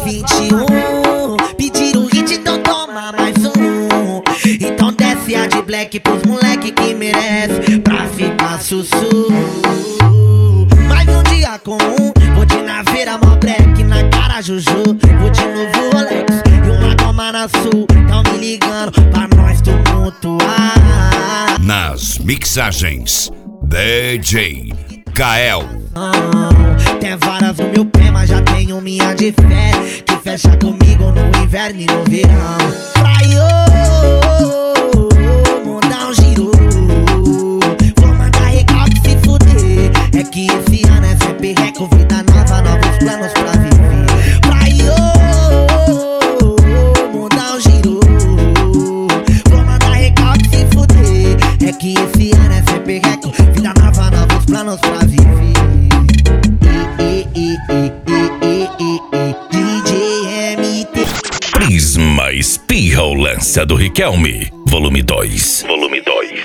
21. Pediram o hit, então toma mais um. Então desce a de black pros moleque que merece, pra ficar sussu. Mais um dia comum, vou de naveira, mó black na cara Juju. Vou de novo Rolex e uma goma na sul. Tão me ligando pra nós tumultuar. Nas mixagens, DJ Kael. Tem várias no meu pé, mas já tenho minha de fé, que fecha comigo no inverno e no verão. Praio, mandar um giro, vou mandar recalque se fuder. É que esse ano é sempre reco, vida nova, novos planos pra viver. Praio, mandar um giro, vou mandar recalque se fuder. É que esse ano é sempre reco, vida nova, novos planos pra viver. DJ MT. Prisma Espirra o Lance do Riquelme, volume 2.